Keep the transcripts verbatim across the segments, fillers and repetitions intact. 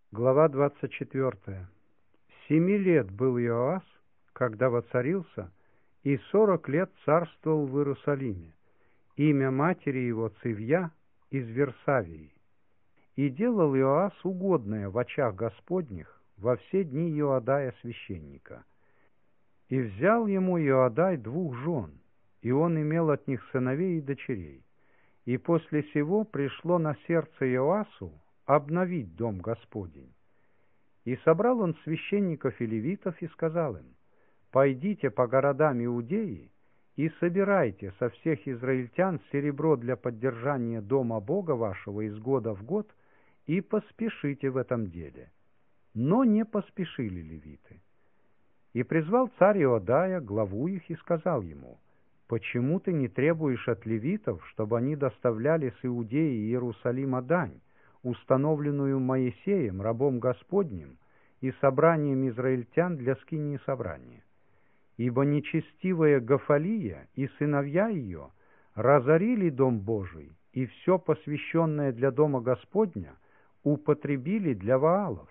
Глава двадцать четвёртая. Семи лет был Иоас, когда воцарился, и сорок лет царствовал в Иерусалиме. Имя матери его Цивья из Версавии. И делал Иоас угодное в очах Господних во все дни Иодая священника. И взял ему Иодай двух жен, и он имел от них сыновей и дочерей. И после сего пришло на сердце Иоасу обновить дом Господень. И собрал он священников и левитов и сказал им: «Пойдите по городам Иудеи и собирайте со всех израильтян серебро для поддержания дома Бога вашего из года в год, и поспешите в этом деле». Но не поспешили левиты. И призвал царь Иодая главу их и сказал ему: «Почему ты не требуешь от левитов, чтобы они доставляли с Иудеи и Иерусалима дань, установленную Моисеем, рабом Господним, и собранием израильтян для скинии собрания? Ибо нечестивая Гафалия и сыновья ее разорили дом Божий, и все посвященное для дома Господня употребили для Ваалов».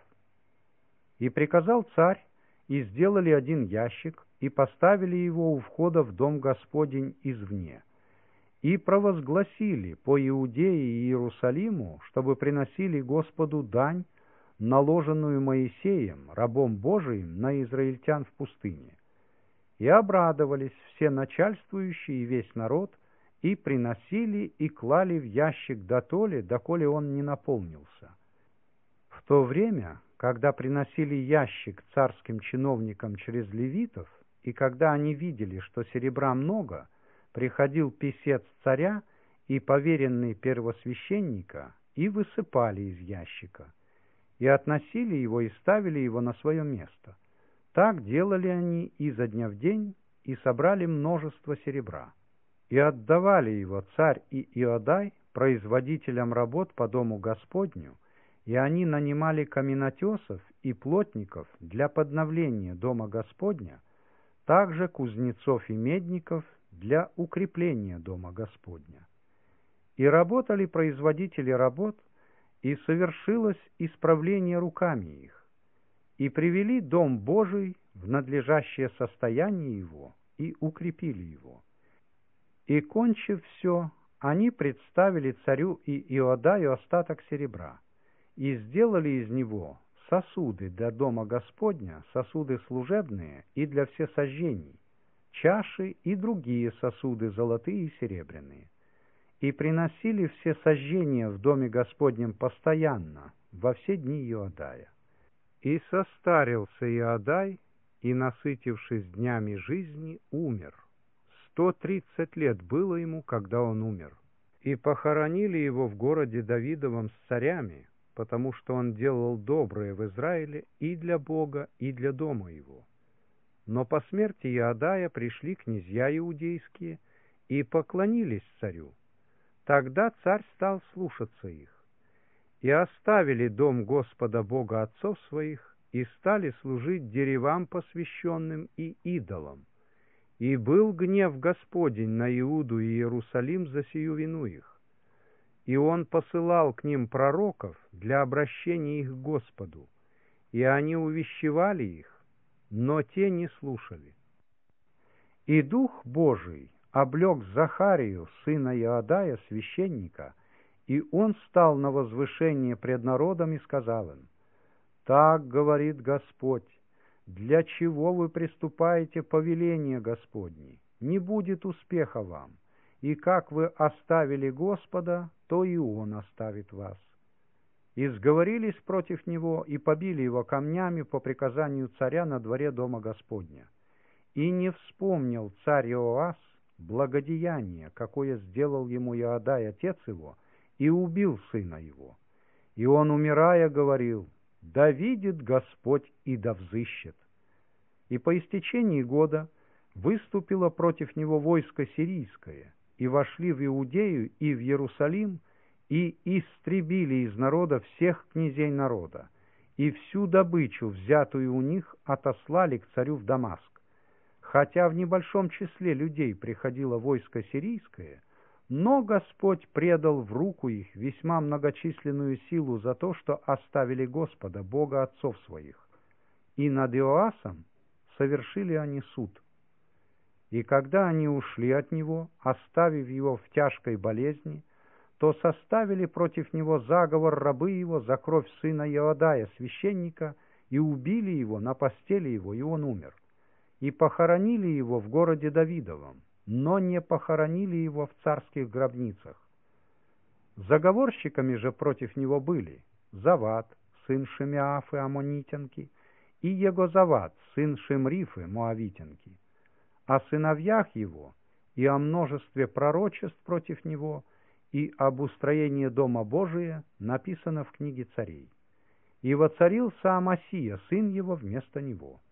И приказал царь, и сделали один ящик, и поставили его у входа в дом Господень извне. И провозгласили по Иудее и Иерусалиму, чтобы приносили Господу дань, наложенную Моисеем, рабом Божиим, на израильтян в пустыне. И обрадовались все начальствующие и весь народ, и приносили и клали в ящик дотоле, доколе он не наполнился. В то время, когда приносили ящик царским чиновникам через левитов, и когда они видели, что серебра много, приходил писец царя и поверенный первосвященника, и высыпали из ящика, и относили его и ставили его на свое место. Так делали они изо дня в день, и собрали множество серебра. И отдавали его царь и Иодай производителям работ по дому Господню, и они нанимали каменотесов и плотников для подновления дома Господня, также кузнецов и медников для укрепления дома Господня. И работали производители работ, и совершилось исправление руками их, и привели дом Божий в надлежащее состояние его, и укрепили его. И, кончив все, они представили царю и Иодаю остаток серебра, и сделали из него сосуды для дома Господня, сосуды служебные и для всесожжений, чаши и другие сосуды золотые и серебряные. И приносили все сожжения в доме Господнем постоянно, во все дни Иодая. И состарился Иодай, и, насытившись днями жизни, умер. Сто тридцать лет было ему, когда он умер. И похоронили его в городе Давидовом с царями, потому что он делал доброе в Израиле и для Бога, и для дома его. Но по смерти Иодая пришли князья иудейские и поклонились царю. Тогда царь стал слушаться их. И оставили дом Господа Бога отцов своих, и стали служить деревам посвященным и идолам. И был гнев Господень на Иуду и Иерусалим за сию вину их. И он посылал к ним пророков для обращения их к Господу, и они увещевали их, но те не слушали. И Дух Божий облег Захарию, сына Иодая, священника, и он стал на возвышение пред народом и сказал им: «Так говорит Господь, для чего вы приступаете повеление Господне? Не будет успеха вам, и как вы оставили Господа, то и Он оставит вас». И сговорились против него, и побили его камнями по приказанию царя на дворе дома Господня. И не вспомнил царь Иоас благодеяние, какое сделал ему Иодай, отец его, и убил сына его. И он, умирая, говорил: «Да видит Господь и да взыщет». И по истечении года выступило против него войско сирийское, и вошли в Иудею и в Иерусалим, и истребили из народа всех князей народа, и всю добычу, взятую у них, отослали к царю в Дамаск. Хотя в небольшом числе людей приходило войско сирийское, Но Господь предал в руку их весьма многочисленную силу за то, что оставили Господа, Бога отцов своих. И над Иоасом совершили они суд. И когда они ушли от него, оставив его в тяжкой болезни, то составили против него заговор рабы его за кровь сына Иодая, священника, и убили его на постели его, и он умер. И похоронили его в городе Давидовом, но не похоронили его в царских гробницах. Заговорщиками же против него были Завад, сын Шимеафы Аммонитянки, и Егозавад, сын Шимрифы Моавитянки. О сыновьях его и о множестве пророчеств против него и об устроении Дома Божия написано в книге царей. И воцарился Амасия, сын его, вместо него.